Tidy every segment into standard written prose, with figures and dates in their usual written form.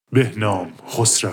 بهنام خسروی.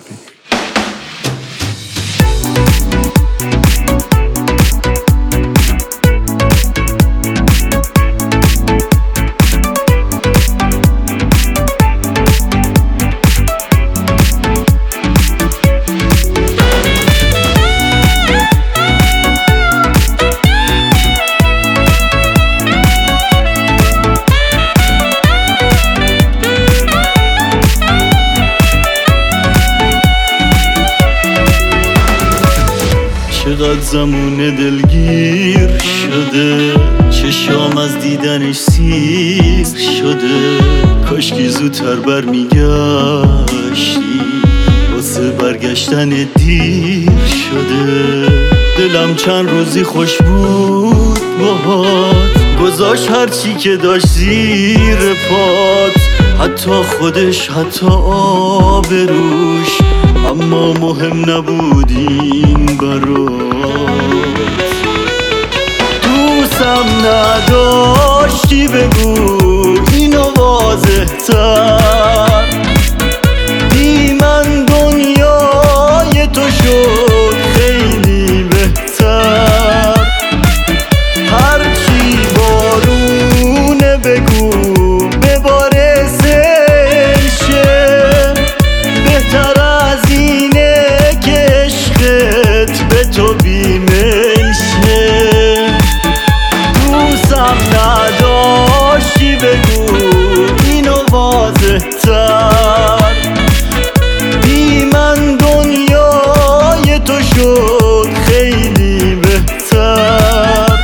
چقدر زمان دلگیر شده، چشام از دیدنش سیر شده. کاشکی زودتر برمیگشتی، واسه برگشتن دیر شده. دلم چند روزی خوش بود باهات، گذاشت هرچی که داشت زیر پات، حتی خودش حتی آبروش، اما مهم نبود این برات. دوستم نداشتی بگو اینو واضح تر، بی من دنیای تو شد خیلی بهتر. هرچی بارونه بگو بباره سیل شه، بهتر از اینه که عشقت به تو بیمیل شه. دوستم نداشتی بگو اینو واضح تر، بی من دنیای تو شد خیلی بهتر.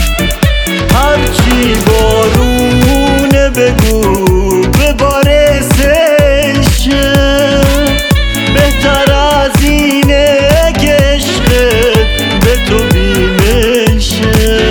هرچی بارونه بگو بباره سیل شه، بهتر از اینه که عشقت به تو بیمیل شه.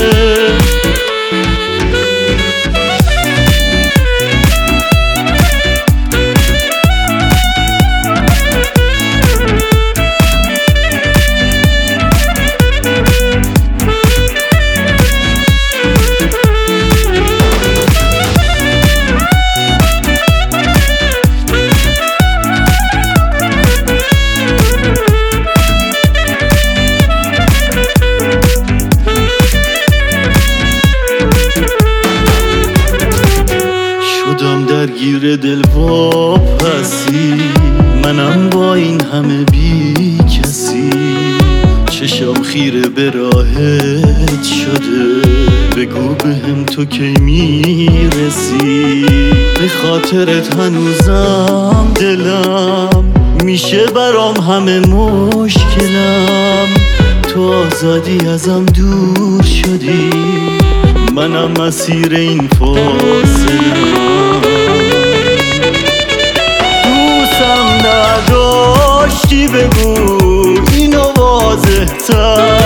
شدم درگیر دل واپسی، منم با این همه بی کسی. چشم خیره به راهت شده، بگو بهم تو کی میرسی. به خاطرت هنوزم دلم میشه برام همه مشکلم. تو آزادی ازم دور شدی، منم مسیر این فاصله‌ام. دوستم نداشتی بگو اینو واضح تر،